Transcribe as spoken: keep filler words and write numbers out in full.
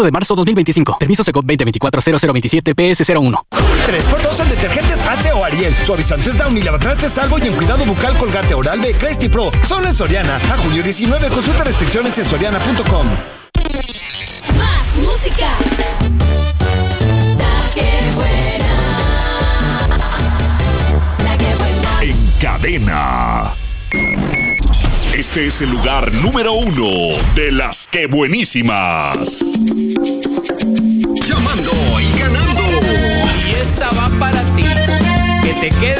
de marzo dos mil veinticinco. Permiso Secop veinte veinticuatro cero cero veintisiete P S cero uno. tres por dos en detergentes Ace o Ariel. Suavizantes Downy, lavatrastes Salvo y en cuidado bucal Colgate Oral B Cresti Pro. Solo en Soriana. A julio diecinueve. Consulta restricciones en soriana punto com. Más música. La que buena. La que buena. En cadena. Este es el lugar número uno de las que buenísimas. Llamando y ganando. Y esta va para ti. Que te quede